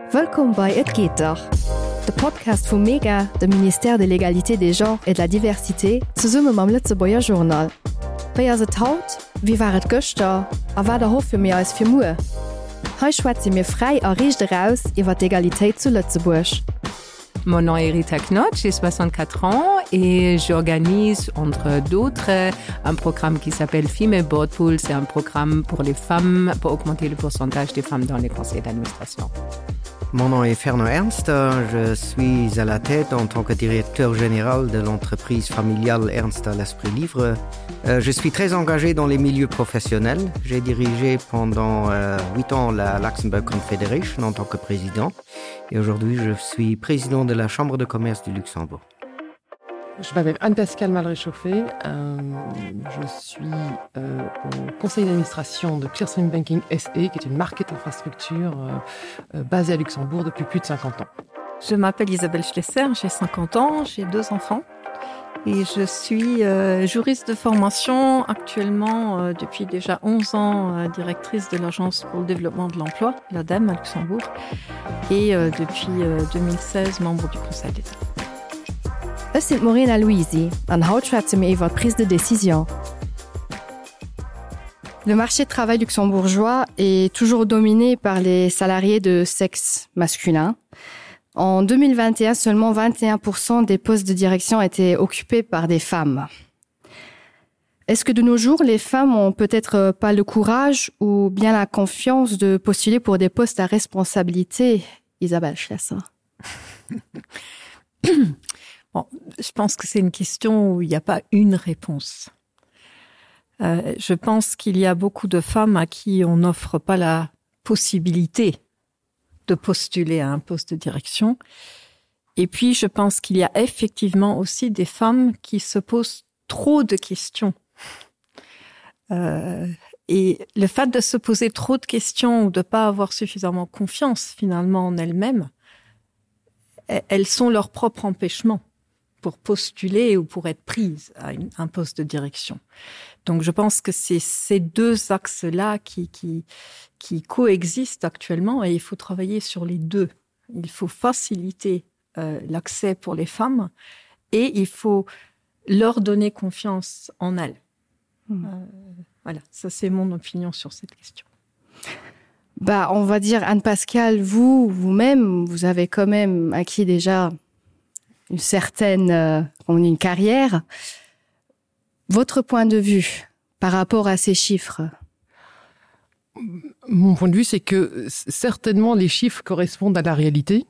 Willkommen bei Et geht doch, der Podcast von Mega, dem Ministère de l'Égalité des Genres et de la Diversité, zusammen mit dem Lützebäuer Journal. Wer se taut, wie waret Göster, a war der Hoff für mir als 4 Uhr. Heu schwätze mir frei a riche daraus iwwer d'Egalité zu Lützeburg. Mon nom est Rita Knott, j'ai 64 ans et j'organise, entre d'autres, un programme qui s'appelle Female Board Pool. C'est un programme pour les femmes, pour augmenter le pourcentage des femmes dans les conseils d'administration. Mon nom est Fernand Ernst, je suis à la tête en tant que directeur général de l'entreprise familiale Ernst à l'Esprit Libre. Je suis très engagé dans les milieux professionnels. J'ai dirigé pendant 8 ans la Luxembourg Confederation en tant que président. Et aujourd'hui, je suis président de la Chambre de commerce du Luxembourg. Je m'appelle Anne-Pascale Malréchauffé. Je suis au conseil d'administration de Clearstream Banking SE, qui est une market infrastructure basée à Luxembourg depuis plus de 50 ans. Je m'appelle Isabelle Schlesser, j'ai 50 ans, j'ai 2 enfants et je suis juriste de formation actuellement depuis déjà 11 ans directrice de l'Agence pour le développement de l'emploi, l'ADEME à Luxembourg, et depuis 2016 membre du Conseil d'État. Es sind Morena Louisi, an Haut schwätze mir iwwer prise de décision. Le marché de travail luxembourgeois est toujours dominé par les salariés de sexe masculin. En 2021, seulement 21% des postes de direction étaient occupés par des femmes. Est-ce que de nos jours, les femmes ont peut-être pas le courage ou bien la confiance de postuler pour des postes à responsabilité, Isabelle Schlesser? Bon, je pense que c'est une question où il n'y a pas une réponse. Je pense qu'il y a beaucoup de femmes à qui on n'offre pas la possibilité de postuler à un poste de direction. Et puis, je pense qu'il y a effectivement aussi des femmes qui se posent trop de questions. Et le fait de se poser trop de questions ou de ne pas avoir suffisamment confiance finalement en elles-mêmes, elles sont leur propre empêchement pour postuler ou pour être prise à un poste de direction. Donc, je pense que c'est ces 2 axes-là qui coexistent actuellement et il faut travailler sur les 2. Il faut faciliter l'accès pour les femmes et il faut leur donner confiance en elles. Voilà, ça c'est mon opinion sur cette question. On va dire, Anne-Pascale, vous-même, vous avez quand même acquis déjà une certaine une carrière. Votre point de vue par rapport à ces chiffres? Mon point de vue, c'est que certainement les chiffres correspondent à la réalité.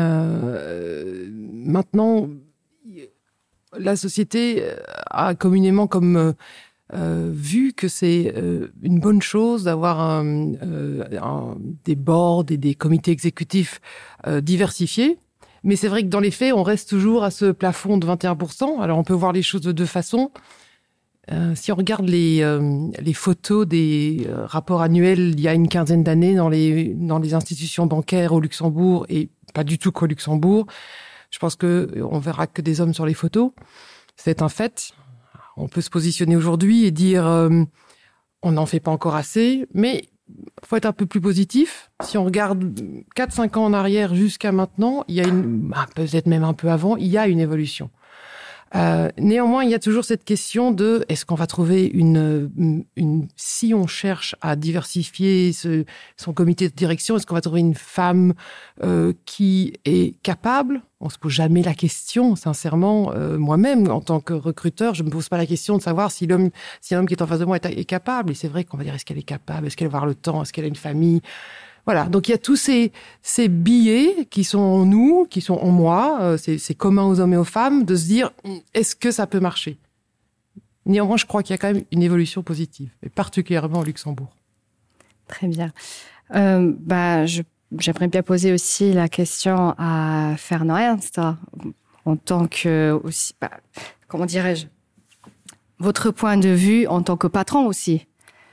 Maintenant, la société a communément comme vu que c'est une bonne chose d'avoir des boards et des comités exécutifs diversifiés. Mais c'est vrai que dans les faits, on reste toujours à ce plafond de 21%. Alors, on peut voir les choses de 2 façons. Si on regarde les photos des rapports annuels il y a une quinzaine d'années dans les institutions bancaires au Luxembourg, et pas du tout qu'au Luxembourg, je pense qu'on verra que des hommes sur les photos. C'est un fait. On peut se positionner aujourd'hui et dire on n'en fait pas encore assez, mais il faut être un peu plus positif. Si on regarde 4-5 ans en arrière jusqu'à maintenant, il y a peut-être même un peu avant, il y a une évolution. Néanmoins, il y a toujours cette question de est-ce qu'on va trouver si on cherche à diversifier son comité de direction, est-ce qu'on va trouver une femme qui est capable? On se pose jamais la question, sincèrement. Moi-même, en tant que recruteur, je me pose pas la question de savoir si l'homme qui est en face de moi est capable. Et c'est vrai qu'on va dire est-ce qu'elle est capable, est-ce qu'elle va avoir le temps, est-ce qu'elle a une famille? Voilà, donc il y a tous ces billets qui sont en nous, qui sont en moi, c'est commun aux hommes et aux femmes, de se dire est-ce que ça peut marcher? Néanmoins, je crois qu'il y a quand même une évolution positive, et particulièrement au Luxembourg. Très bien. J'aimerais bien poser aussi la question à Fernand Ernst, en tant que aussi, comment dirais-je, votre point de vue en tant que patron aussi.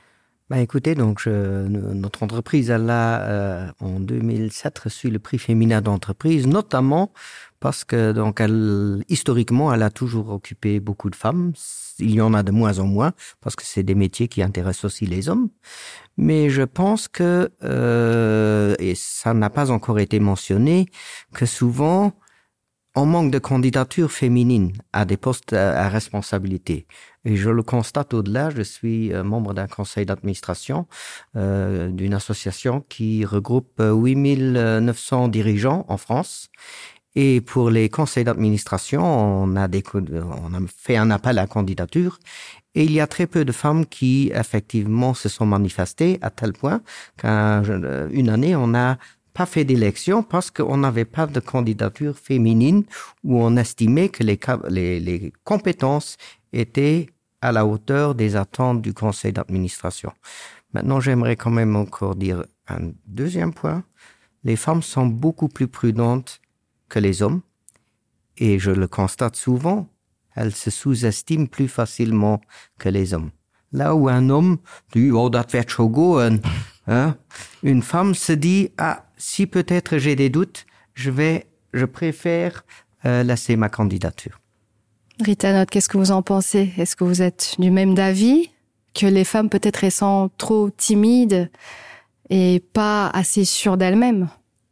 Écoutez, donc notre entreprise, elle a en 2007 reçu le prix féminin d'entreprise, notamment parce que donc historiquement, elle a toujours occupé beaucoup de femmes. Il y en a de moins en moins parce que c'est des métiers qui intéressent aussi les hommes. Mais je pense que, et ça n'a pas encore été mentionné, que souvent on manque de candidatures féminines à des postes à responsabilité. Et je le constate au-delà, je suis membre d'un conseil d'administration d'une association qui regroupe 8900 dirigeants en France. Et pour les conseils d'administration, on a fait un appel à candidature. Et il y a très peu de femmes qui, effectivement, se sont manifestées à tel point qu'une année, on n'a pas fait d'élection parce qu'on n'avait pas de candidature féminine où on estimait que les compétences étaient à la hauteur des attentes du conseil d'administration. Maintenant, j'aimerais quand même encore dire un deuxième point. Les femmes sont beaucoup plus prudentes que les hommes et je le constate souvent, elles se sous-estiment plus facilement que les hommes. Là où un homme dit « Oh, das wird schon gehen », une femme se dit « Ah, si peut-être j'ai des doutes, je préfère laisser ma candidature. » Rita Knott, qu'est-ce que vous en pensez? Est-ce que vous êtes du même avis que les femmes peut-être elles sont trop timides et pas assez sûres d'elles-mêmes?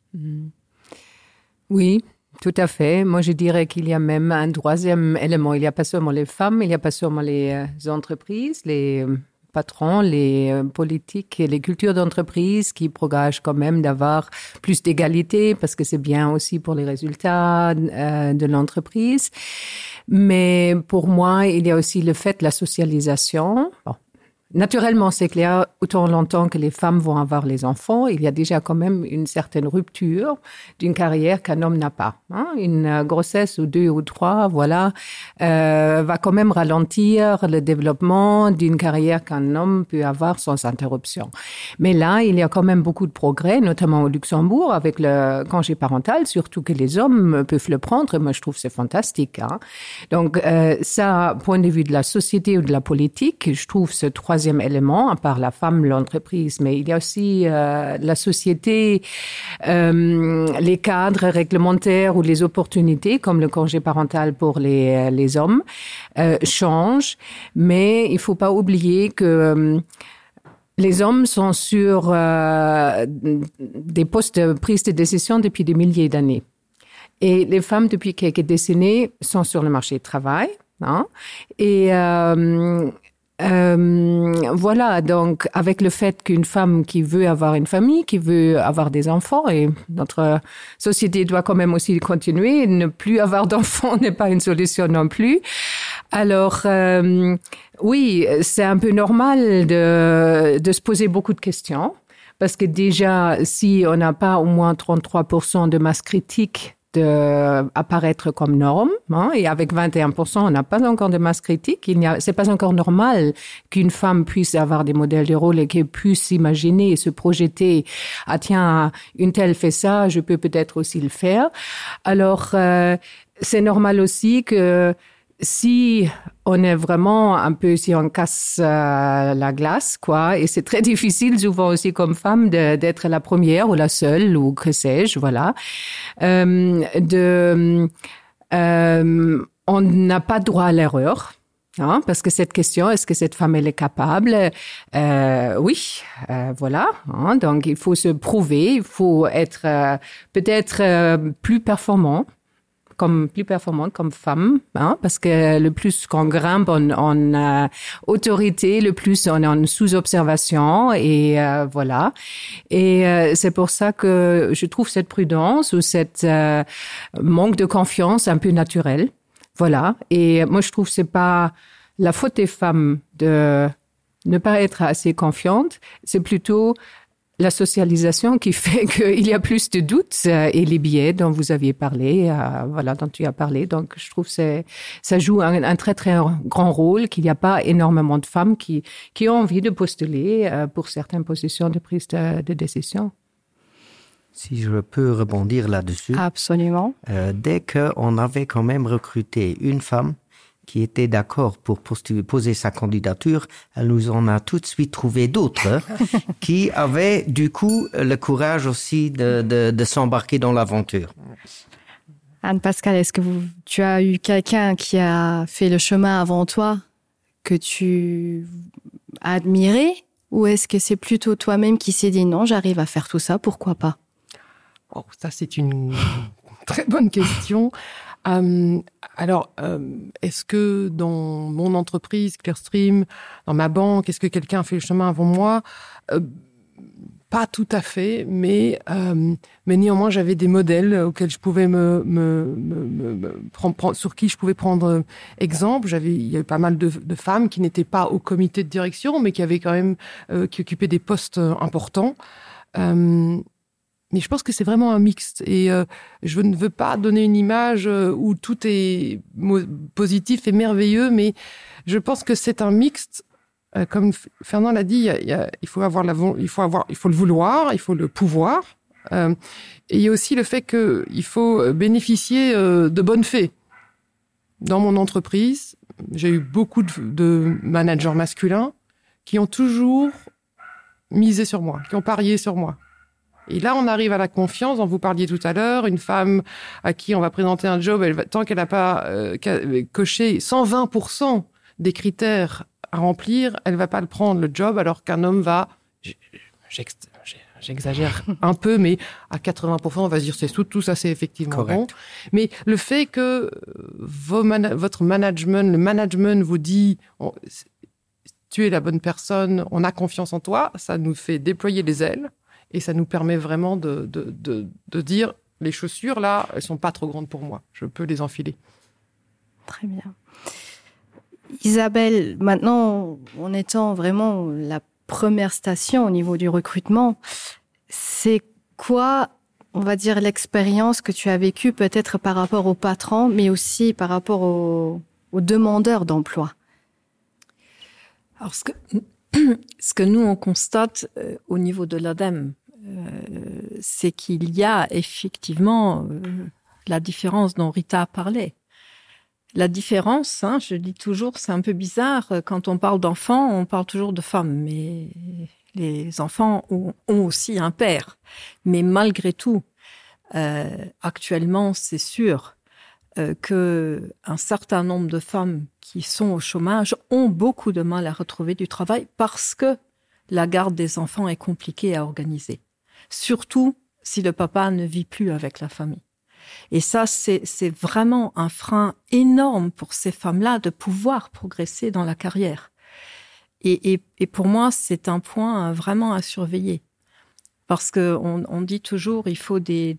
Oui, tout à fait. Moi, je dirais qu'il y a même un troisième élément. Il n'y a pas seulement les femmes, il n'y a pas seulement les entreprises, les patrons, les politiques et les cultures d'entreprise qui progressent quand même d'avoir plus d'égalité parce que c'est bien aussi pour les résultats de l'entreprise. Mais pour moi, il y a aussi le fait de la socialisation. Bon. Naturellement, c'est clair, autant longtemps que les femmes vont avoir les enfants, il y a déjà quand même une certaine rupture d'une carrière qu'un homme n'a pas. Une grossesse ou 2 ou 3, voilà, va quand même ralentir le développement d'une carrière qu'un homme peut avoir sans interruption. Mais là, il y a quand même beaucoup de progrès, notamment au Luxembourg, avec le congé parental, surtout que les hommes peuvent le prendre. Moi, je trouve que c'est fantastique. Donc, ça, point de vue de la société ou de la politique, je trouve ce troisième élément, à part la femme, l'entreprise, mais il y a aussi la société, les cadres réglementaires ou les opportunités, comme le congé parental pour les hommes, changent. Mais il faut pas oublier que les hommes sont sur des postes de prise de décision depuis des milliers d'années. Et les femmes, depuis quelques décennies, sont sur le marché du travail. Et voilà, donc avec le fait qu'une femme qui veut avoir une famille, qui veut avoir des enfants, et notre société doit quand même aussi continuer, ne plus avoir d'enfants n'est pas une solution non plus. Alors oui, c'est un peu normal de se poser beaucoup de questions, parce que déjà, si on n'a pas au moins 33% de masse critique apparaître comme norme, et avec 21%, on n'a pas encore de masse critique. C'est pas encore normal qu'une femme puisse avoir des modèles de rôle et qu'elle puisse s'imaginer et se projeter. Ah tiens, une telle fait ça, je peux peut-être aussi le faire. Alors, c'est normal aussi que si on est vraiment un peu, si on casse la glace, quoi, et c'est très difficile souvent aussi comme femme d'être la première ou la seule ou que sais-je, voilà. On n'a pas droit à l'erreur. Parce que cette question, est-ce que cette femme elle est capable? Oui, voilà. Donc il faut se prouver, il faut être peut-être plus performante comme femme, parce que le plus qu'on grimpe en autorité, le plus on est en sous-observation et voilà. Et c'est pour ça que je trouve cette prudence ou cette manque de confiance un peu naturelle. Voilà. Et moi, je trouve que c'est pas la faute des femmes de ne pas être assez confiantes, c'est plutôt la socialisation qui fait qu'il y a plus de doutes et les biais dont vous aviez parlé, voilà, dont tu as parlé. Donc, je trouve que ça joue un très, très grand rôle, qu'il n'y a pas énormément de femmes qui ont envie de postuler pour certaines positions de prise de décision. Si je peux rebondir là-dessus. Absolument. Dès qu'on avait quand même recruté une femme qui étaient d'accord pour poser sa candidature, elle nous en a tout de suite trouvé d'autres qui avaient du coup le courage aussi de s'embarquer dans l'aventure. Anne-Pascale, est-ce que tu as eu quelqu'un qui a fait le chemin avant toi que tu as admiré, ou est-ce que c'est plutôt toi-même qui s'est dit non, j'arrive à faire tout ça, pourquoi pas? Oh, ça, c'est une très bonne question. Est-ce que dans mon entreprise, Clearstream, dans ma banque, est-ce que quelqu'un a fait le chemin avant moi? Pas tout à fait, mais néanmoins, j'avais des modèles auxquels je pouvais sur qui je pouvais prendre exemple. Il y avait pas mal de femmes qui n'étaient pas au comité de direction, mais qui avaient quand même, qui occupaient des postes importants. Mais je pense que c'est vraiment un mixte. Et je ne veux pas donner une image où tout est positif et merveilleux, mais je pense que c'est un mixte. Comme Fernand l'a dit, il faut le vouloir, il faut le pouvoir. Et il y a aussi le fait qu'il faut bénéficier de bonnes fées. Dans mon entreprise, j'ai eu beaucoup de managers masculins qui ont toujours misé sur moi, qui ont parié sur moi. Et là, on arrive à la confiance, dont vous parliez tout à l'heure. Une femme à qui on va présenter un job, tant qu'elle n'a pas coché 120% des critères à remplir, elle va pas le prendre, le job, alors qu'un homme va, j'exagère un peu, mais à 80%, on va se dire c'est tout ça, c'est effectivement correct. Bon. Mais le fait que votre management, le management vous dit tu es la bonne personne, on a confiance en toi, ça nous fait déployer les ailes. Et ça nous permet vraiment de dire, les chaussures, là, elles sont pas trop grandes pour moi. Je peux les enfiler. Très bien. Isabelle, maintenant, en étant vraiment la première station au niveau du recrutement, c'est quoi, on va dire, l'expérience que tu as vécue peut-être par rapport aux patrons, mais aussi par rapport aux demandeurs d'emploi? Alors, ce que nous, on constate au niveau de l'ADEME, c'est qu'il y a effectivement la différence dont Rita a parlé. La différence, je dis toujours, c'est un peu bizarre, quand on parle d'enfants, on parle toujours de femmes, mais les enfants ont aussi un père. Mais malgré tout, actuellement, c'est sûr que un certain nombre de femmes qui sont au chômage ont beaucoup de mal à retrouver du travail parce que la garde des enfants est compliquée à organiser. Surtout si le papa ne vit plus avec la famille. Et ça, c'est vraiment un frein énorme pour ces femmes-là de pouvoir progresser dans la carrière. Et pour moi, c'est un point vraiment à surveiller. Parce que on dit toujours, il faut des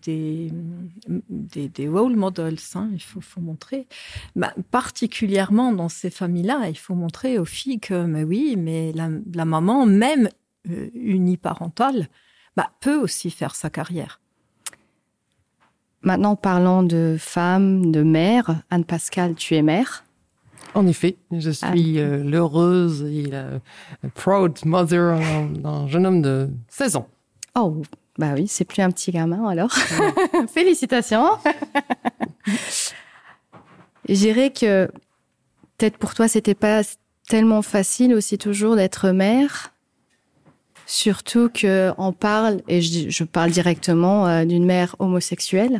role models, il faut montrer. Particulièrement dans ces familles-là, il faut montrer aux filles que, mais la maman, même uniparentale, peut aussi faire sa carrière. Maintenant, parlons de femmes, de mères. Anne-Pascale, tu es mère. En effet, je suis l'heureuse et la proud mother d'un jeune homme de 16 ans. Oh, oui, c'est plus un petit gamin alors. Félicitations. Je dirais que peut-être pour toi, c'était pas tellement facile aussi toujours d'être mère. Surtout qu'on parle, et je parle directement d'une mère homosexuelle,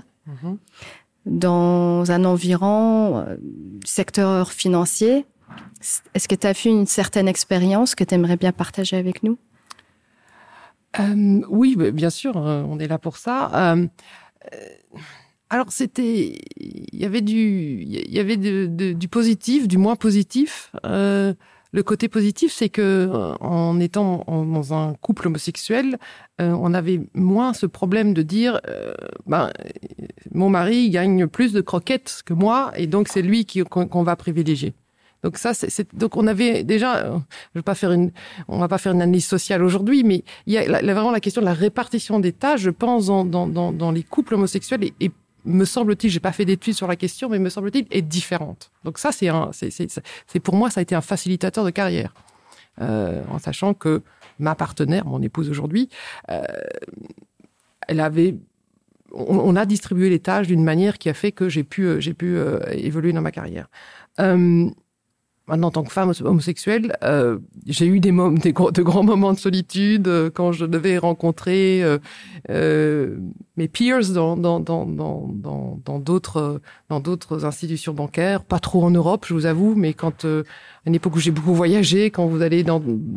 dans un environ secteur financier. Est-ce que tu as fait une certaine expérience que tu aimerais bien partager avec nous? Oui, bien sûr, on est là pour ça. Alors, il y avait du positif, du moins positif. Le côté positif, c'est que en étant dans un couple homosexuel, on avait moins ce problème de dire mon mari gagne plus de croquettes que moi et donc c'est lui qu'on va privilégier. Donc ça, donc on avait déjà, on va pas faire une analyse sociale aujourd'hui, mais il y a vraiment la question de la répartition des tâches, je pense, dans les couples homosexuels et me semble-t-il, j'ai pas fait d'études sur la question, mais me semble-t-il, est différente. Donc ça, c'est pour moi, ça a été un facilitateur de carrière, en sachant que ma partenaire, mon épouse aujourd'hui, elle avait on a distribué les tâches d'une manière qui a fait que j'ai pu évoluer dans ma carrière. Maintenant, en tant que femme homosexuelle, j'ai eu de grands moments de solitude quand je devais rencontrer mes peers dans d'autres institutions bancaires, pas trop en Europe, je vous avoue, mais à une époque où j'ai beaucoup voyagé, quand vous allez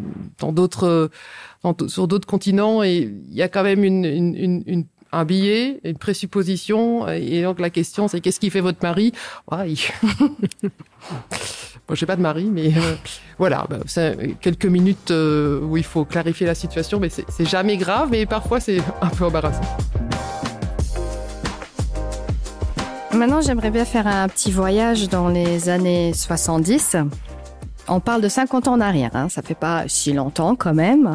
sur d'autres continents, et il y a quand même un billet, une présupposition, et donc la question c'est qu'est-ce qui fait votre mari? Bon, j'ai pas de mari, mais voilà, c'est quelques minutes où il faut clarifier la situation, mais c'est jamais grave, mais parfois c'est un peu embarrassant. Maintenant, j'aimerais bien faire un petit voyage dans les années 70. On parle de 50 ans en arrière, hein, ça fait pas si longtemps quand même.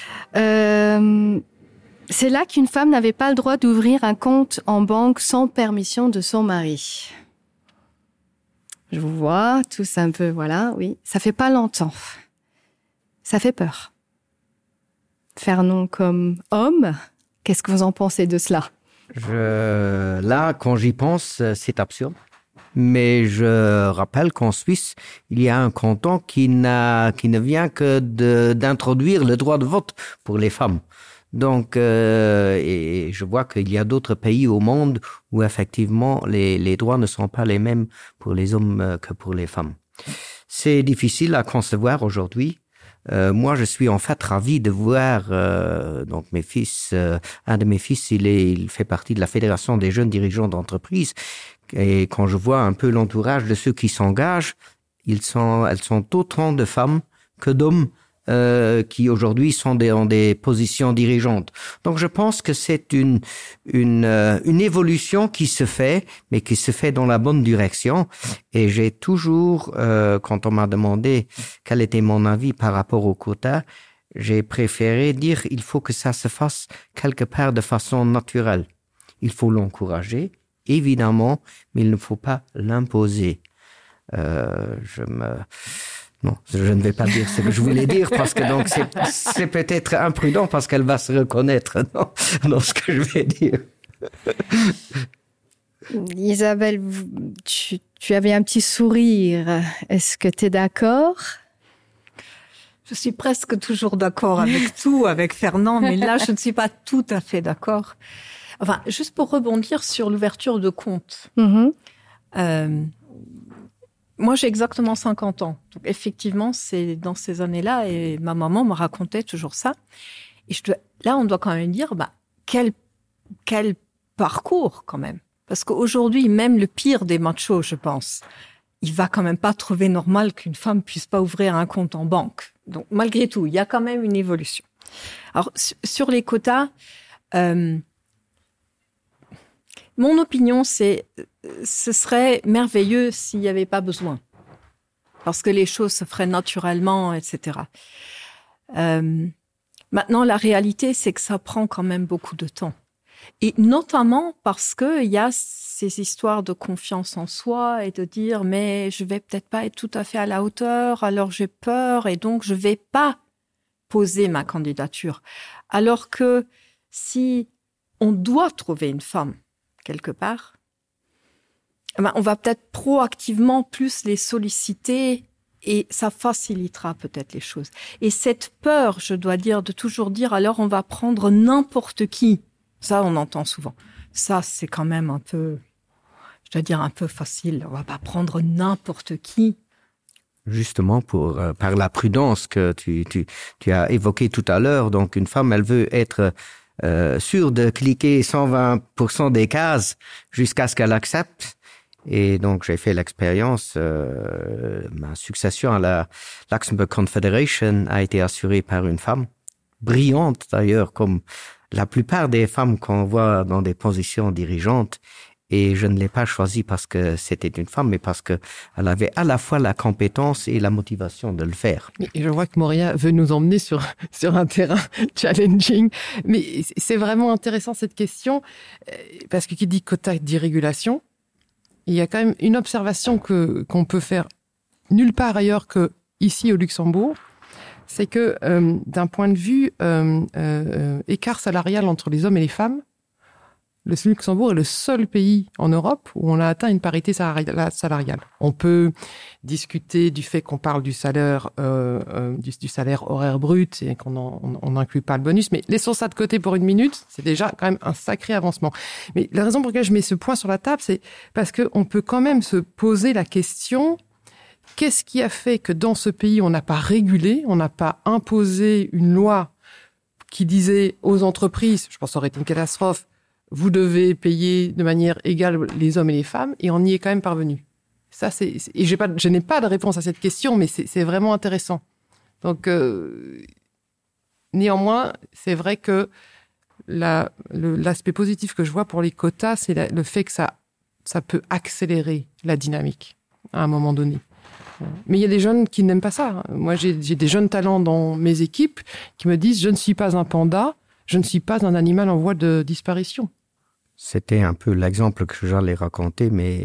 C'est là qu'une femme n'avait pas le droit d'ouvrir un compte en banque sans permission de son mari. Je vous vois tous un peu, voilà, oui. Ça fait pas longtemps. Ça fait peur. Faire nom comme homme, qu'est-ce que vous en pensez de cela? Là, quand j'y pense, c'est absurde. Mais je rappelle qu'en Suisse, il y a un canton qui ne vient que d'introduire le droit de vote pour les femmes. Donc, et je vois qu'il y a d'autres pays au monde où effectivement les droits ne sont pas les mêmes pour les hommes que pour les femmes. C'est difficile à concevoir aujourd'hui. Moi, je suis en fait ravi de voir donc mes fils. Un de mes fils, il fait partie de la Fédération des jeunes dirigeants d'entreprise. Et quand je vois un peu l'entourage de ceux qui s'engagent, elles sont autant de femmes que d'hommes qui aujourd'hui sont dans des positions dirigeantes. Donc je pense que c'est une évolution qui se fait, mais qui se fait dans la bonne direction. Et j'ai toujours, quand on m'a demandé quel était mon avis par rapport au quota, j'ai préféré dire il faut que ça se fasse quelque part de façon naturelle. Il faut l'encourager, évidemment, mais il ne faut pas l'imposer. Non, je ne vais pas dire ce que je voulais dire parce que donc c'est peut-être imprudent parce qu'elle va se reconnaître dans ce que je vais dire. Isabelle, tu avais un petit sourire. Est-ce que tu es d'accord? Je suis presque toujours d'accord avec tout, avec Fernand, mais là, je ne suis pas tout à fait d'accord. Enfin, juste pour rebondir sur l'ouverture de compte. Moi, j'ai exactement 50 ans. Donc, effectivement, c'est dans ces années-là, et ma maman me racontait toujours ça. Et là, on doit quand même dire, quel parcours, quand même. Parce qu'aujourd'hui, même le pire des machos, je pense, il va quand même pas trouver normal qu'une femme puisse pas ouvrir un compte en banque. Donc, malgré tout, il y a quand même une évolution. Alors, sur les quotas, mon opinion, ce serait merveilleux s'il n'y avait pas besoin. Parce que les choses se feraient naturellement, etc. Maintenant, la réalité, c'est que ça prend quand même beaucoup de temps. Et notamment parce que il y a ces histoires de confiance en soi et de dire, mais je vais peut-être pas être tout à fait à la hauteur, alors j'ai peur et donc je vais pas poser ma candidature. Alors que si on doit trouver une femme, quelque part, on va peut-être proactivement plus les solliciter et ça facilitera peut-être les choses. Et cette peur, je dois dire, de toujours dire, alors on va prendre n'importe qui. Ça, on entend souvent. Ça, c'est quand même un peu, je dois dire, un peu facile. On va pas prendre n'importe qui. Justement, par la prudence que tu as évoquée tout à l'heure. Donc, une femme, elle veut être sûre de cliquer 120% des cases jusqu'à ce qu'elle accepte. Et donc, j'ai fait l'expérience. Ma succession à la Luxembourg Confederation a été assurée par une femme, brillante d'ailleurs, comme la plupart des femmes qu'on voit dans des positions dirigeantes. Et je ne l'ai pas choisie parce que c'était une femme, mais parce que elle avait à la fois la compétence et la motivation de le faire. Et je vois que Moria veut nous emmener sur un terrain challenging. Mais c'est vraiment intéressant cette question, parce que qui dit quota dit régulation, il y a quand même une observation qu'on peut faire nulle part ailleurs que ici au Luxembourg. C'est que d'un point de vue écart salarial entre les hommes et les femmes, Le Luxembourg est le seul pays en Europe où on a atteint une parité salariale. On peut discuter du fait qu'on parle du salaire, du salaire horaire brut et qu'on n'inclut pas le bonus. Mais laissons ça de côté pour une minute. C'est déjà quand même un sacré avancement. Mais la raison pour laquelle je mets ce point sur la table, c'est parce qu'on peut quand même se poser la question: qu'est-ce qui a fait que dans ce pays, on n'a pas régulé, on n'a pas imposé une loi qui disait aux entreprises, je pense que ça aurait été une catastrophe, vous devez payer de manière égale les hommes et les femmes, et on y est quand même parvenu. Ça, et je n'ai pas de réponse à cette question, mais c'est vraiment intéressant. Donc, néanmoins, c'est vrai que l'aspect positif que je vois pour les quotas, c'est le fait que ça peut accélérer la dynamique à un moment donné. Mais il y a des jeunes qui n'aiment pas ça. Moi, j'ai des jeunes talents dans mes équipes qui me disent: je ne suis pas un panda, je ne suis pas un animal en voie de disparition. C'était un peu l'exemple que j'allais raconter, mais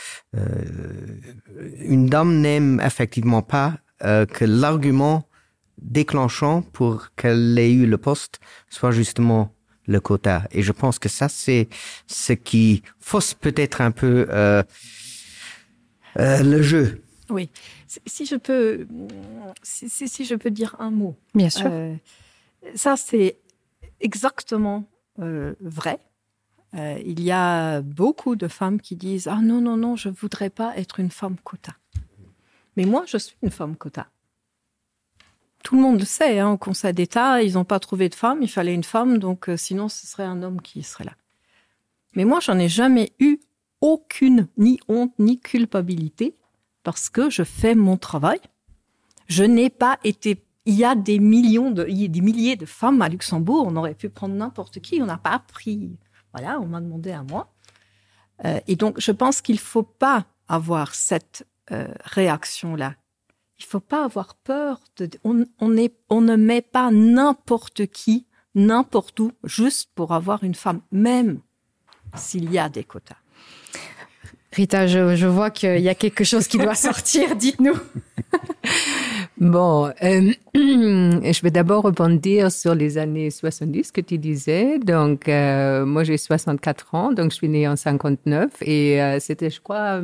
une dame n'aime effectivement pas que l'argument déclenchant pour qu'elle ait eu le poste soit justement le quota. Et je pense que ça, c'est ce qui fausse peut-être un peu le jeu. Oui. Si je peux dire un mot. Bien sûr. Ça, c'est exactement vrai. Il y a beaucoup de femmes qui disent: ah non, je voudrais pas être une femme quota. Mais moi, je suis une femme quota. Tout le monde le sait, au Conseil d'État, ils n'ont pas trouvé de femme, il fallait une femme, donc sinon ce serait un homme qui serait là. Mais moi, j'en ai jamais eu aucune, ni honte, ni culpabilité, parce que je fais mon travail. Je n'ai pas été... Il y a des milliers de femmes à Luxembourg, on aurait pu prendre n'importe qui, on n'a pas pris... Voilà, on m'a demandé à moi. Et donc, je pense qu'il ne faut pas avoir cette réaction-là. Il ne faut pas avoir peur. On ne met pas n'importe qui, n'importe où, juste pour avoir une femme, même s'il y a des quotas. Rita, je vois qu'il y a quelque chose qui doit sortir. Dites-nous. Bon, je vais d'abord rebondir sur les années 70 que tu disais. Donc, moi, j'ai 64 ans, donc je suis née en 59. Et c'était, je crois,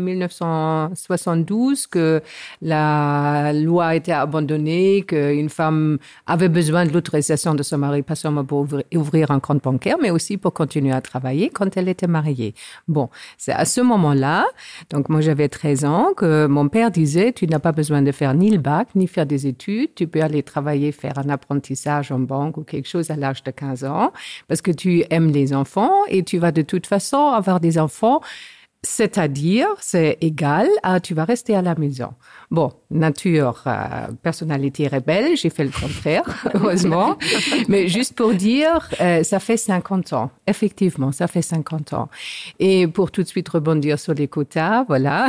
1972 que la loi a été abandonnée, qu'une femme avait besoin de l'autorisation de son mari, pas seulement pour ouvrir un compte bancaire, mais aussi pour continuer à travailler quand elle était mariée. Bon, c'est à ce moment-là, donc moi, j'avais 13 ans, que mon père disait: tu n'as pas besoin de faire ni le bac, ni faire des études, tu peux aller travailler, faire un apprentissage en banque ou quelque chose à l'âge de 15 ans, parce que tu aimes les enfants et tu vas de toute façon avoir des enfants, c'est-à-dire, c'est égal à tu vas rester à la maison. Bon, nature, personnalité rebelle, j'ai fait le contraire, heureusement. Mais juste pour dire, ça fait 50 ans. Effectivement, ça fait 50 ans. Et pour tout de suite rebondir sur les quotas, voilà,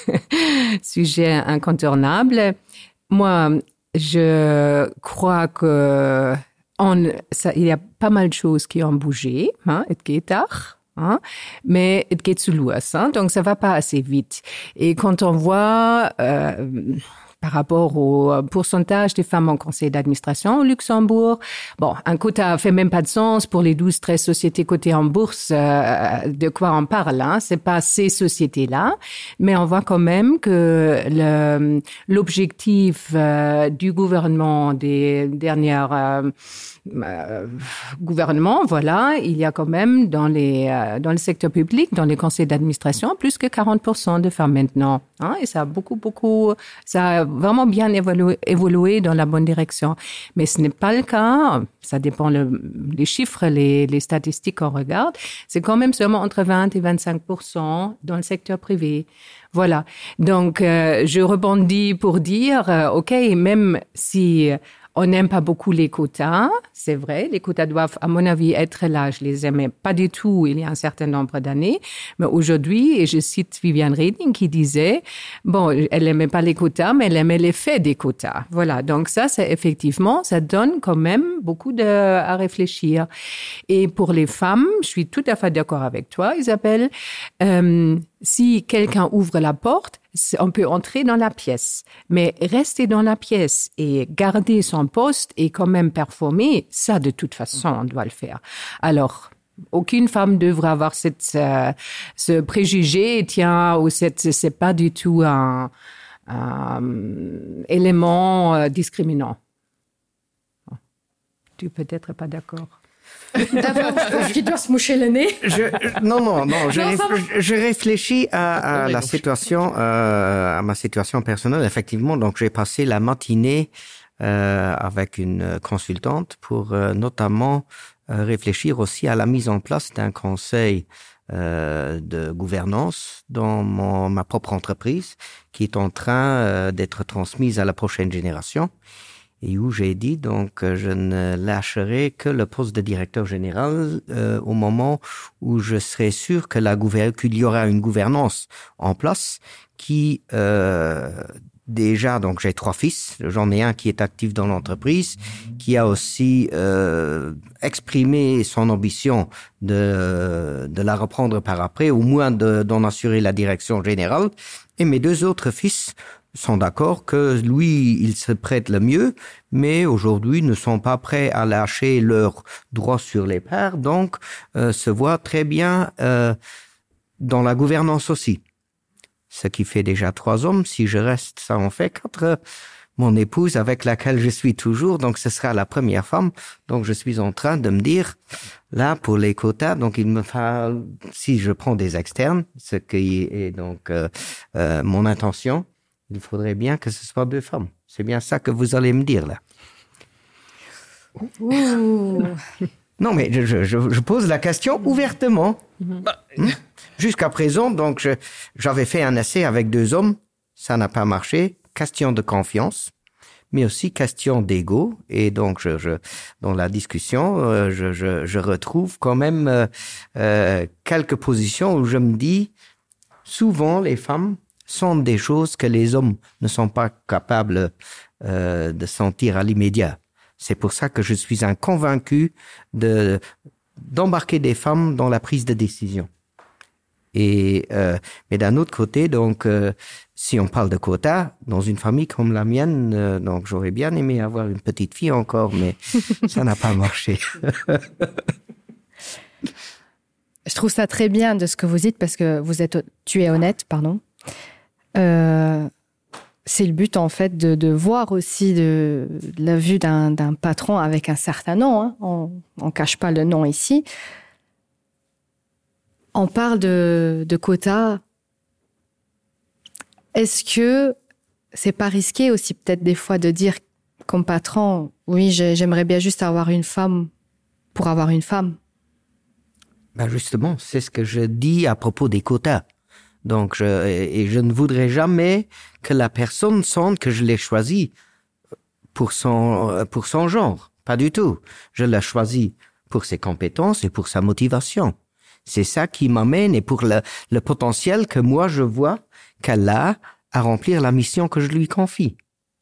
sujet incontournable. Moi, je crois que il y a pas mal de choses qui ont bougé, et geht tard. Mais it geht zu los, donc ça va pas assez vite. Et quand on voit par rapport au pourcentage des femmes en conseil d'administration au Luxembourg, bon, un quota fait même pas de sens pour les 12-13 sociétés cotées en bourse. De quoi on parle, c'est pas ces sociétés-là, mais on voit quand même que l'objectif du gouvernement des dernières gouvernements, voilà, il y a quand même dans le secteur public, dans les conseils d'administration, plus que 40% de femmes maintenant, et ça a ça a vraiment bien évolué dans la bonne direction. Mais ce n'est pas le cas. Ça dépend les chiffres, les statistiques qu'on regarde. C'est quand même seulement entre 20 et 25% dans le secteur privé. Voilà. Donc, je rebondis pour dire, OK, même si on n'aime pas beaucoup les quotas, c'est vrai. Les quotas doivent, à mon avis, être là. Je les aimais pas du tout il y a un certain nombre d'années. Mais aujourd'hui, et je cite Viviane Reding qui disait, bon, elle aimait pas les quotas, mais elle aimait l'effet des quotas. Voilà. Donc ça, c'est effectivement, ça donne quand même beaucoup à réfléchir. Et pour les femmes, je suis tout à fait d'accord avec toi, Isabelle. Si quelqu'un ouvre la porte, on peut entrer dans la pièce. Mais rester dans la pièce et garder son poste et quand même performer, ça, de toute façon, on doit le faire. Alors, Aucune femme devrait avoir ce préjugé, ou c'est pas du tout un élément discriminant. Tu peut-être pas d'accord. D'abord, qui doit se moucher le nez. Non. Je réfléchis à la situation, à ma situation personnelle. Effectivement, donc j'ai passé la matinée avec une consultante pour notamment réfléchir aussi à la mise en place d'un conseil de gouvernance dans ma propre entreprise qui est en train d'être transmise à la prochaine génération. Et où j'ai dit, donc, je ne lâcherai que le poste de directeur général au moment où je serai sûr que qu'il y aura une gouvernance en place qui, déjà, donc, j'ai 3 fils. J'en ai un qui est actif dans l'entreprise, qui a aussi exprimé son ambition de la reprendre par après, au moins d'en assurer la direction générale. Et mes 2 autres fils sont d'accord que lui, il se prête le mieux, mais aujourd'hui ne sont pas prêts à lâcher leurs droits sur les parts, donc se voient très bien dans la gouvernance aussi. Ce qui fait déjà 3 hommes. Si je reste, ça en fait 4. Mon épouse, avec laquelle je suis toujours, donc ce sera la première femme. Donc je suis en train de me dire, là, pour les quotas, donc il me faut, si je prends des externes, ce qui est donc mon intention, il faudrait bien que ce soit 2 femmes. C'est bien ça que vous allez me dire, là. Ouh. Non, mais je pose la question ouvertement. Jusqu'à présent, donc, j'avais fait un essai avec 2 hommes. Ça n'a pas marché. Question de confiance, mais aussi question d'ego. Et donc, dans la discussion, je retrouve quand même quelques positions où je me dis, souvent, les femmes sont des choses que les hommes ne sont pas capables de sentir à l'immédiat. C'est pour ça que je suis un convaincu d'embarquer des femmes dans la prise de décision. Et mais d'un autre côté, donc, si on parle de quotas, dans une famille comme la mienne, donc j'aurais bien aimé avoir une petite fille encore, mais ça n'a pas marché. Je trouve ça très bien de ce que vous dites parce que tu es honnête, pardon. C'est le but en fait de voir aussi de la vue d'un patron avec un certain nom. Hein. On cache pas le nom ici. On parle de quotas. Est-ce que c'est pas risqué aussi peut-être des fois de dire comme patron, oui, j'aimerais bien juste avoir une femme pour avoir une femme? Ben justement, c'est ce que je dis à propos des quotas. Donc, je ne voudrais jamais que la personne sente que je l'ai choisi pour son genre. Pas du tout. Je l'ai choisi pour ses compétences et pour sa motivation. C'est ça qui m'amène et pour le potentiel que moi je vois qu'elle a à remplir la mission que je lui confie.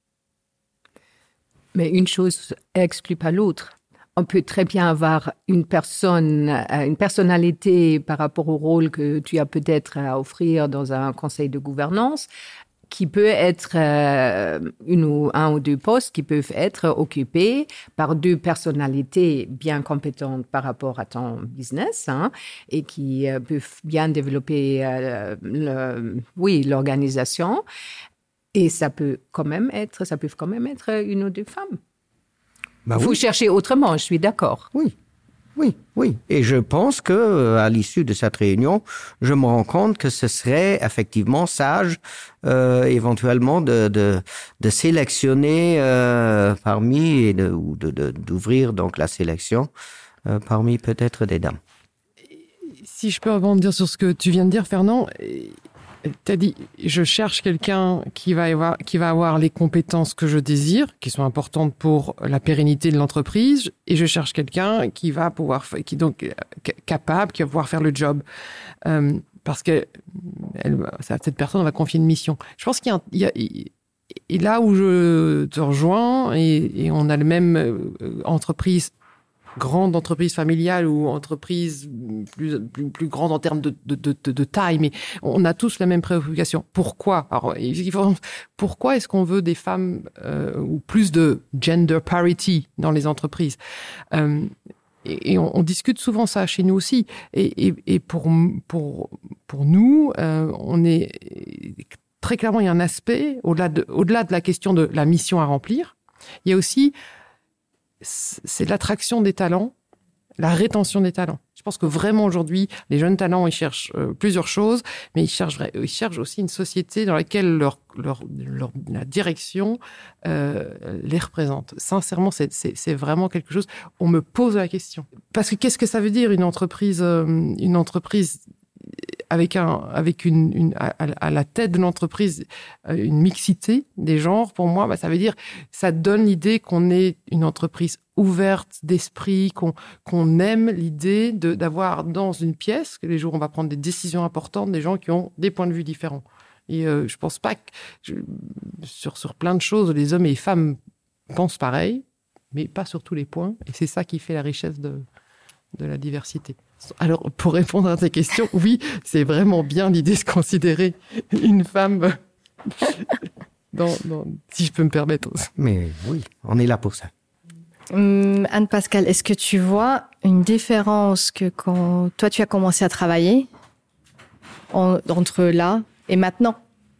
Mais une chose exclut pas l'autre. On peut très bien avoir une personnalité par rapport au rôle que tu as peut-être à offrir dans un conseil de gouvernance, qui peut être un ou 2 postes qui peuvent être occupés par 2 personnalités bien compétentes par rapport à ton business, hein, et qui peuvent bien développer l'organisation. Et ça peut quand même être une ou 2 femmes. Bah Vous cherchez autrement, je suis d'accord. Oui. Et je pense que à l'issue de cette réunion, je me rends compte que ce serait effectivement sage, éventuellement de sélectionner parmi et d'ouvrir donc la sélection parmi peut-être des dames. Si je peux rebondir sur ce que tu viens de dire, Fernand. T'as dit, je cherche quelqu'un qui va avoir les compétences que je désire, qui sont importantes pour la pérennité de l'entreprise, et je cherche quelqu'un qui va pouvoir, qui est donc capable, qui va pouvoir faire le job, parce que cette personne va confier une mission. Je pense qu'il y a et là où je te rejoins, et on a le même grande entreprise familiale ou entreprise plus grande en termes de taille, mais on a tous la même préoccupation. Pourquoi? Alors, pourquoi est-ce qu'on veut des femmes ou plus de gender parity dans les entreprises? Et on discute souvent ça chez nous aussi. Et pour nous, on est très clairement, il y a un aspect au-delà de la question de la mission à remplir. Il y a aussi c'est l'attraction des talents, la rétention des talents. Je pense que vraiment aujourd'hui, les jeunes talents, ils cherchent plusieurs choses, mais ils cherchent aussi une société dans laquelle la direction les représente. Sincèrement, c'est vraiment quelque chose. On me pose la question. Parce que qu'est-ce que ça veut dire une entreprise avec à la tête de l'entreprise une mixité des genres? Pour moi, ça veut dire, ça donne l'idée qu'on est une entreprise ouverte d'esprit, qu'on aime l'idée d'avoir dans une pièce, que les jours où on va prendre des décisions importantes, des gens qui ont des points de vue différents. Et je pense pas que sur plein de choses, les hommes et les femmes pensent pareil, mais pas sur tous les points. Et c'est ça qui fait la richesse de la diversité. Alors, pour répondre à tes questions, oui, c'est vraiment bien l'idée de considérer une femme, si je peux me permettre. Mais oui, on est là pour ça. Anne-Pascale, est-ce que tu vois une différence que quand toi tu as commencé à travailler entre là et maintenant?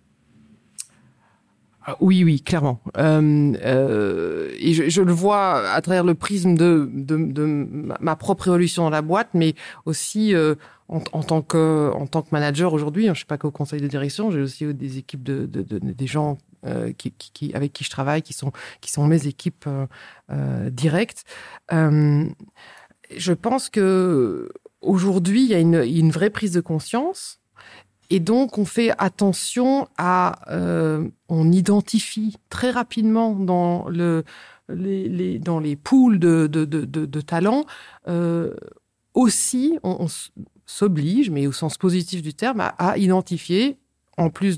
Oui, clairement. Et je le vois à travers le prisme de ma propre évolution dans la boîte, mais aussi en tant que manager aujourd'hui. Je ne suis pas qu'au conseil de direction, j'ai aussi des équipes des gens avec qui je travaille, qui sont mes équipes directes. Je pense que aujourd'hui, il y a une vraie prise de conscience. Et donc, on fait attention on identifie très rapidement dans les pools de talents, aussi, on s'oblige, mais au sens positif du terme, à identifier, en plus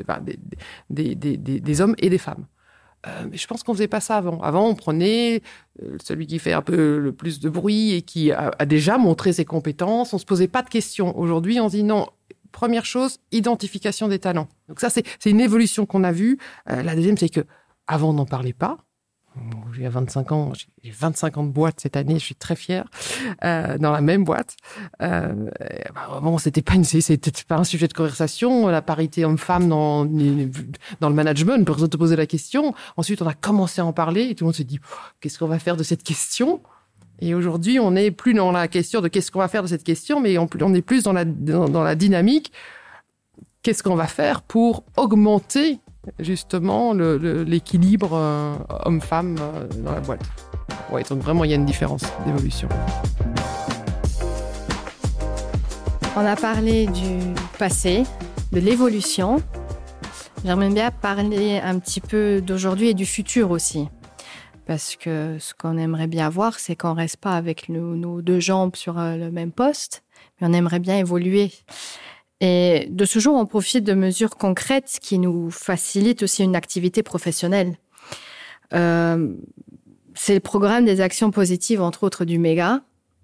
des hommes et des femmes. Mais je pense qu'on faisait pas ça avant. Avant, on prenait celui qui fait un peu le plus de bruit et qui a déjà montré ses compétences. On se posait pas de questions. Aujourd'hui, on se dit non. Première chose, identification des talents. Donc ça, c'est une évolution qu'on a vue. La deuxième, c'est que avant, on n'en parlait pas. J'ai 25 ans, j'ai 25 ans de boîte cette année, je suis très fière, dans la même boîte. Bon, c'était pas un sujet de conversation, la parité homme-femme dans le management, personne ne te posait la question. Ensuite, on a commencé à en parler et tout le monde s'est dit, qu'est-ce qu'on va faire de cette question? Et aujourd'hui, on n'est plus dans la question de qu'est-ce qu'on va faire de cette question, mais on est plus dans la dynamique. Qu'est-ce qu'on va faire pour augmenter justement l'équilibre homme-femme dans la boîte? Ouais, donc vraiment, il y a une différence d'évolution. On a parlé du passé, de l'évolution. J'aimerais bien parler un petit peu d'aujourd'hui et du futur aussi. Parce que ce qu'on aimerait bien voir, c'est qu'on ne reste pas avec nos deux jambes sur le même poste, mais on aimerait bien évoluer. Et de ce jour, on profite de mesures concrètes qui nous facilitent aussi une activité professionnelle. C'est le programme des actions positives, entre autres du MEGA.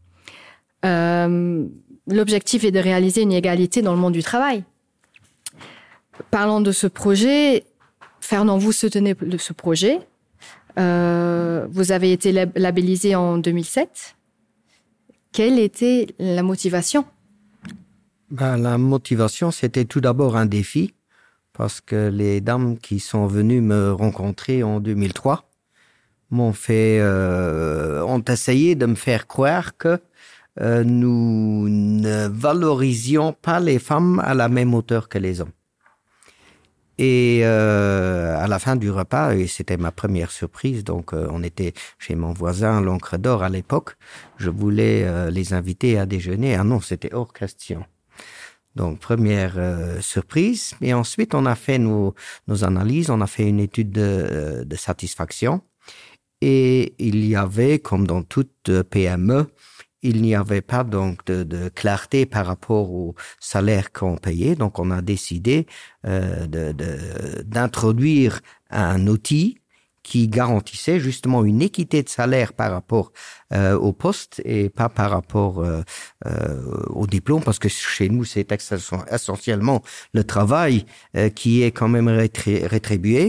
L'objectif est de réaliser une égalité dans le monde du travail. Parlons de ce projet. Fernand, vous soutenez ce projet. Vous avez été labellisé en 2007. Quelle était la motivation? La motivation, c'était tout d'abord un défi, parce que les dames qui sont venues me rencontrer en 2003 ont essayé de me faire croire que nous ne valorisions pas les femmes à la même hauteur que les hommes. Et à la fin du repas, et c'était ma première surprise, donc on était chez mon voisin l'Ancre d'Or à l'époque, je voulais les inviter à déjeuner. Ah non, c'était hors question. Donc première surprise. Et ensuite, on a fait nos analyses, on a fait une étude de satisfaction. Et il y avait, comme dans toute PME, il n'y avait pas donc de clarté par rapport au salaire qu'on payait. Donc, on a décidé d'introduire un outil qui garantissait justement une équité de salaire par rapport au poste et pas par rapport au diplôme, parce que chez nous, c'est essentiellement le travail qui est quand même rétribué.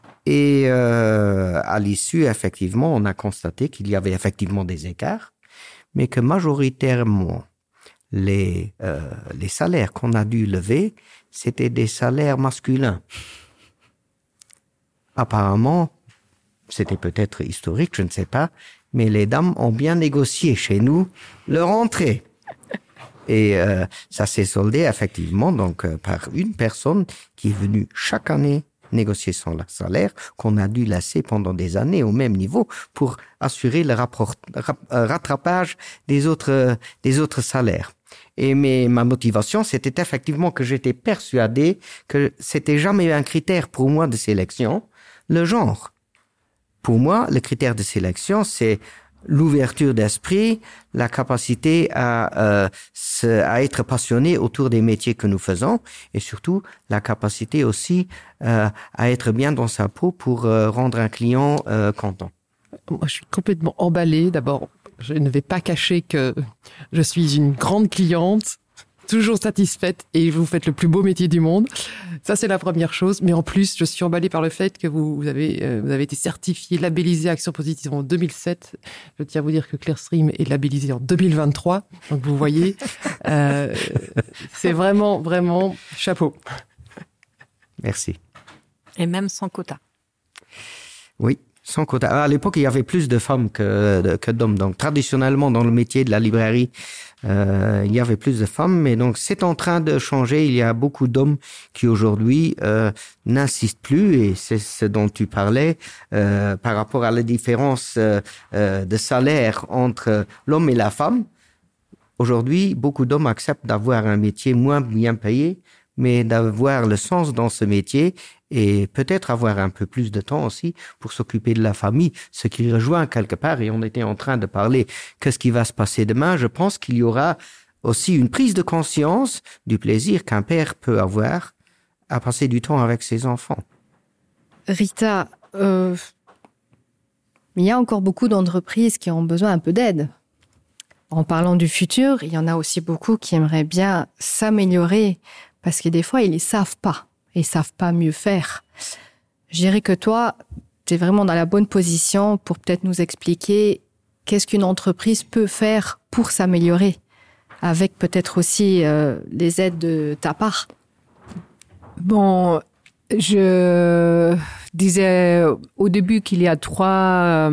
Et à l'issue, effectivement, on a constaté qu'il y avait effectivement des écarts. mais que majoritairement, les salaires qu'on a dû lever, c'était des salaires masculins. Apparemment, c'était peut-être historique, je ne sais pas, mais les dames ont bien négocié chez nous leur entrée. Et ça s'est soldé effectivement donc par une personne qui est venue chaque année négocier son salaire, qu'on a dû laisser pendant des années au même niveau pour assurer le rattrapage des autres salaires. Et ma motivation, c'était effectivement que j'étais persuadé que c'était jamais un critère pour moi de sélection, le genre. Pour moi, le critère de sélection, c'est l'ouverture d'esprit, la capacité à être passionné autour des métiers que nous faisons et surtout la capacité aussi à être bien dans sa peau pour rendre un client content. Moi, je suis complètement emballée. D'abord, je ne vais pas cacher que je suis une grande cliente, toujours satisfaite et vous faites le plus beau métier du monde. Ça, c'est la première chose. Mais en plus, je suis emballée par le fait que vous avez été certifié, labellisé Action Positive en 2007. Je tiens à vous dire que Clearstream est labellisé en 2023. Donc, vous voyez, c'est vraiment, vraiment chapeau. Merci. Et même sans quota. Oui. Sans quota. À l'époque, il y avait plus de femmes que d'hommes. Donc, traditionnellement, dans le métier de la librairie, il y avait plus de femmes. Mais donc, c'est en train de changer. Il y a beaucoup d'hommes qui, aujourd'hui, n'insistent plus. Et c'est ce dont tu parlais par rapport à la différence de salaire entre l'homme et la femme. Aujourd'hui, beaucoup d'hommes acceptent d'avoir un métier moins bien payé, mais d'avoir le sens dans ce métier et peut-être avoir un peu plus de temps aussi pour s'occuper de la famille, ce qui rejoint quelque part, et on était en train de parler, qu'est-ce qui va se passer demain. Je pense qu'il y aura aussi une prise de conscience du plaisir qu'un père peut avoir à passer du temps avec ses enfants. Rita, il y a encore beaucoup d'entreprises qui ont besoin un peu d'aide. En parlant du futur, il y en a aussi beaucoup qui aimeraient bien s'améliorer parce que des fois, ils ne savent pas. Et savent pas mieux faire. Je dirais que toi, tu es vraiment dans la bonne position pour peut-être nous expliquer qu'est-ce qu'une entreprise peut faire pour s'améliorer, avec peut-être aussi les aides de ta part. Bon, je disais au début qu'il y a trois,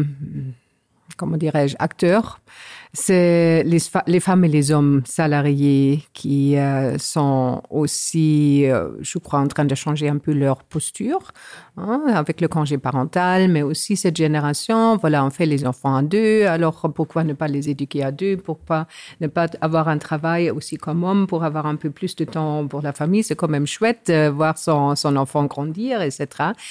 acteurs. C'est les femmes et les hommes salariés qui sont aussi, je crois, en train de changer un peu leur posture, avec le congé parental, mais aussi cette génération, voilà, on fait les enfants à deux, alors pourquoi ne pas les éduquer à deux, pourquoi ne pas avoir un travail aussi comme homme pour avoir un peu plus de temps pour la famille, c'est quand même chouette voir son enfant grandir, etc.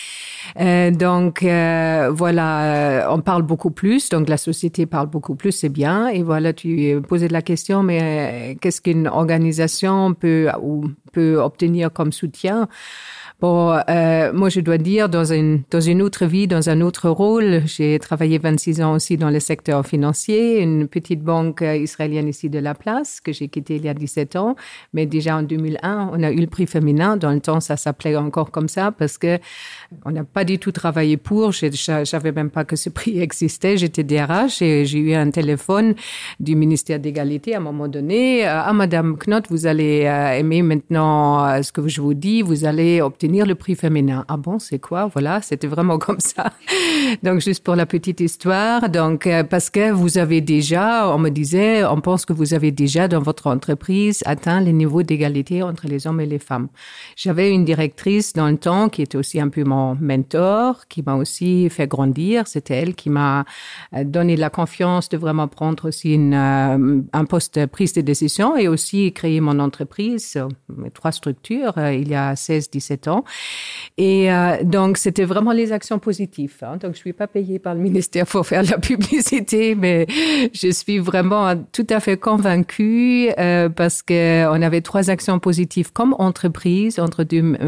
Donc, voilà, on parle beaucoup plus, donc la société parle beaucoup plus, c'est bien. Et voilà, tu posais la question, mais qu'est-ce qu'une organisation peut obtenir comme soutien? Bon, moi, je dois dire, dans une autre vie, dans un autre rôle, j'ai travaillé 26 ans aussi dans le secteur financier, une petite banque israélienne ici de la place, que j'ai quittée il y a 17 ans. Mais déjà en 2001, on a eu le prix féminin. Dans le temps, ça s'appelait encore comme ça parce que on n'a pas du tout travaillé pour. Je savais même pas que ce prix existait. J'étais DRH et j'ai eu un téléphone du ministère d'égalité à un moment donné. Ah, Madame Knott, vous allez aimer maintenant ce que je vous dis. Vous allez obtenir le prix féminin. Ah bon, c'est quoi? Voilà, c'était vraiment comme ça. Donc, juste pour la petite histoire. Donc, parce que vous avez déjà, on me disait, on pense que vous avez déjà dans votre entreprise atteint les niveaux d'égalité entre les hommes et les femmes. J'avais une directrice dans le temps qui était aussi un peu mon mentor, qui m'a aussi fait grandir. C'était elle qui m'a donné la confiance de vraiment prendre aussi un poste de prise de décision et aussi créer mon entreprise, mes 3 structures, il y a 16-17 ans. Et donc, c'était vraiment les actions positives. Donc, je suis pas payée par le ministère pour faire de la publicité, mais je suis vraiment tout à fait convaincue parce que on avait 3 actions positives comme entreprise entre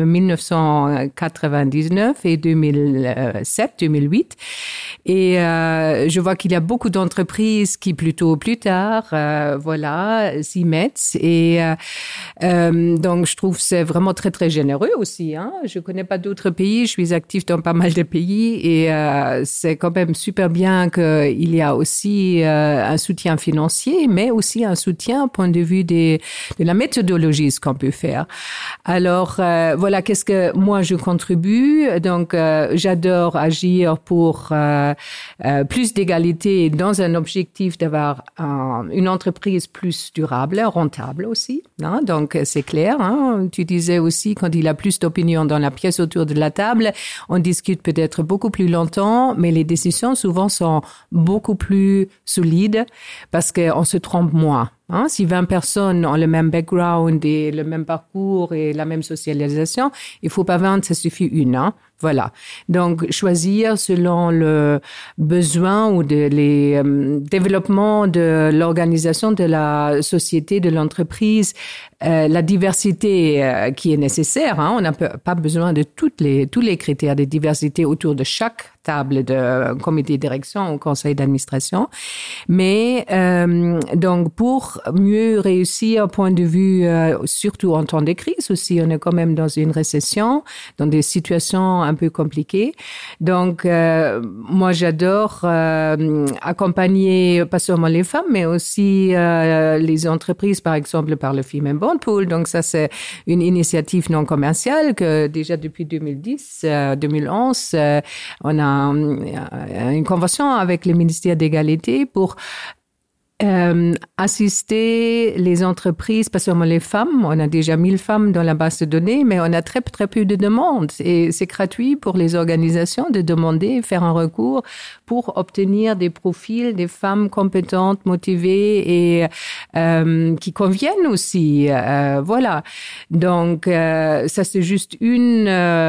1999 et 2007, 2008. Et je vois qu'il y a beaucoup d'entreprises qui plus plutôt plus tard, s'y mettent. Et donc, je trouve que c'est vraiment très, très généreux aussi. Je connais pas d'autres pays, je suis active dans pas mal de pays et c'est quand même super bien qu'il y a aussi un soutien financier, mais aussi un soutien au point de vue de la méthodologie, ce qu'on peut faire. Alors, qu'est-ce que moi je contribue. Donc, j'adore agir pour plus d'égalité dans un objectif d'avoir une entreprise plus durable, rentable aussi. Donc, c'est clair. Tu disais aussi, quand il y a plus d'opinions dans la pièce autour de la table, on discute peut-être beaucoup plus longtemps, mais les décisions souvent sont beaucoup plus solides parce qu'on se trompe moins. Si 20 personnes ont le même background et le même parcours et la même socialisation, il faut pas 20, ça suffit une. Voilà. Donc, choisir selon le besoin ou les développements de l'organisation de la société, de l'entreprise, la diversité qui est nécessaire. On n'a pas besoin de tous les critères de diversité autour de chaque table de comité de direction ou conseil d'administration. Mais donc, pour mieux réussir, point de vue, surtout en temps de crise aussi, on est quand même dans une récession, dans des situations un peu compliquées. Donc, moi, j'adore accompagner pas seulement les femmes, mais aussi les entreprises, par exemple, par le Female Bond Pool. Donc, ça, c'est une initiative non commerciale que déjà depuis 2011, on a une convention avec le ministère d'égalité pour assister les entreprises, pas seulement les femmes. On a déjà 1000 femmes dans la base de données, mais on a très, très peu de demandes. Et c'est gratuit pour les organisations de demander, faire un recours pour obtenir des profils des femmes compétentes, motivées et qui conviennent aussi. Voilà. Donc, ça, c'est juste une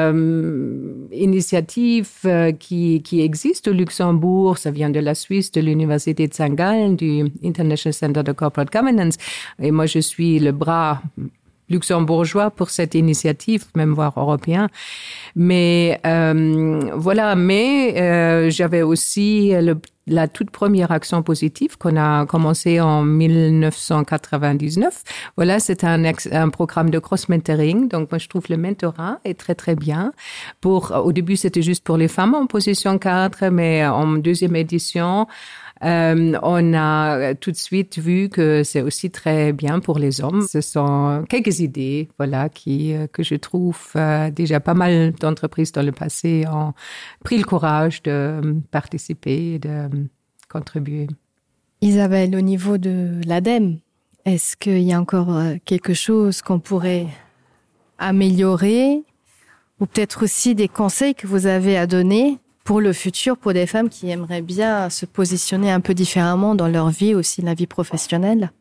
initiative qui existe au Luxembourg. Ça vient de la Suisse, de l'Université de Saint-Gallen, du International Center de Corporate Governance. Et moi, je suis le bras luxembourgeois pour cette initiative, même voire européen. Mais j'avais aussi la toute première action positive qu'on a commencé en 1999. Voilà, c'est un programme de cross-mentoring. Donc, moi, je trouve le mentorat est très, très bien. Au début, c'était juste pour les femmes en position 4, mais en deuxième édition, on a tout de suite vu que c'est aussi très bien pour les hommes. Ce sont quelques idées, que je trouve déjà pas mal d'entreprises dans le passé ont pris le courage de participer et de contribuer. Isabelle, au niveau de l'ADEME, est-ce qu'il y a encore quelque chose qu'on pourrait améliorer ou peut-être aussi des conseils que vous avez à donner pour le futur, pour des femmes qui aimeraient bien se positionner un peu différemment dans leur vie, aussi la vie professionnelle?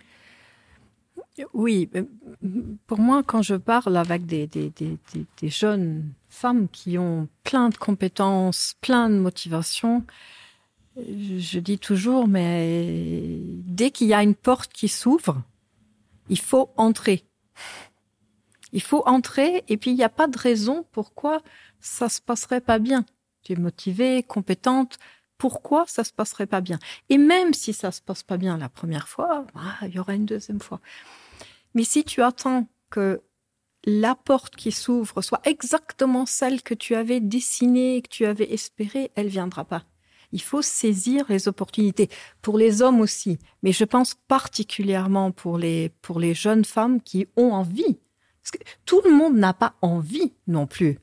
Oui, pour moi, quand je parle avec des jeunes femmes qui ont plein de compétences, plein de motivation, je dis toujours, mais dès qu'il y a une porte qui s'ouvre, il faut entrer. Il faut entrer et puis il n'y a pas de raison pourquoi ça se passerait pas bien. Tu es motivée, compétente, pourquoi ça se passerait pas bien? Et même si ça se passe pas bien la première fois, il y aura une deuxième fois. Mais si tu attends que la porte qui s'ouvre soit exactement celle que tu avais dessinée, que tu avais espérée, elle viendra pas. Il faut saisir les opportunités. Pour les hommes aussi, mais je pense particulièrement pour les jeunes femmes qui ont envie. Parce que tout le monde n'a pas envie non plus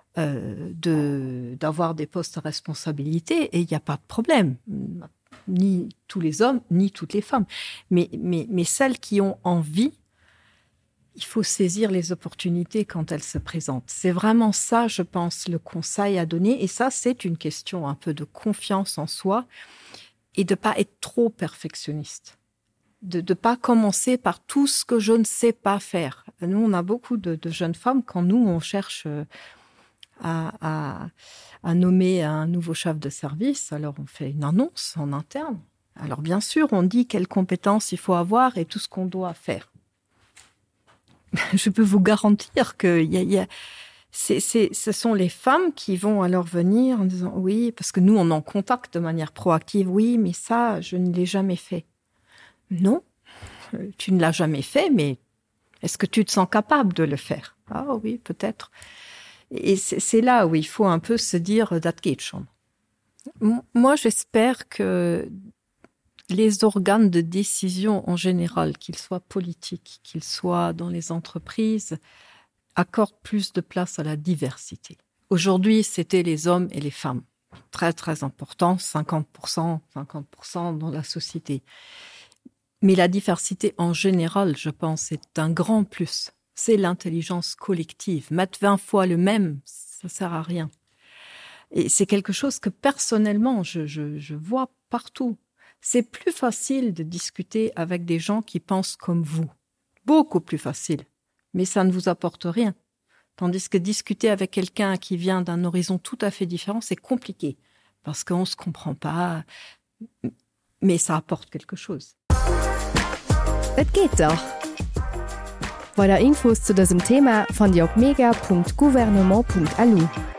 d'avoir des postes à responsabilité et il n'y a pas de problème. Ni tous les hommes, ni toutes les femmes. Mais celles qui ont envie, il faut saisir les opportunités quand elles se présentent. C'est vraiment ça, je pense, le conseil à donner. Et ça, c'est une question un peu de confiance en soi et de pas être trop perfectionniste. De pas commencer par tout ce que je ne sais pas faire. Nous, on a beaucoup de jeunes femmes, quand nous, on cherche à nommer un nouveau chef de service, alors on fait une annonce en interne. Alors bien sûr, on dit quelles compétences il faut avoir et tout ce qu'on doit faire. Je peux vous garantir qu'il y a Ce sont les femmes qui vont alors venir en disant oui, parce que nous, on en contacte de manière proactive. Oui, mais ça, je ne l'ai jamais fait. Non, tu ne l'as jamais fait, mais est-ce que tu te sens capable de le faire? Ah oui, peut-être. Et c'est là où il faut un peu se dire, das geht schon. Moi, j'espère que les organes de décision en général, qu'ils soient politiques, qu'ils soient dans les entreprises, accordent plus de place à la diversité. Aujourd'hui, c'était les hommes et les femmes. Très, très important, 50% dans la société. Mais la diversité en général, je pense, est un grand plus. C'est l'intelligence collective. Mettre 20 fois le même, ça sert à rien. Et c'est quelque chose que personnellement, je vois partout. C'est plus facile de discuter avec des gens qui pensent comme vous. Beaucoup plus facile. Mais ça ne vous apporte rien. Tandis que discuter avec quelqu'un qui vient d'un horizon tout à fait différent, c'est compliqué. Parce qu'on ne se comprend pas. Mais ça apporte quelque chose. Das geht doch. Weitere Infos zu diesem Thema findet ihr auf mega.gouvernement.lu.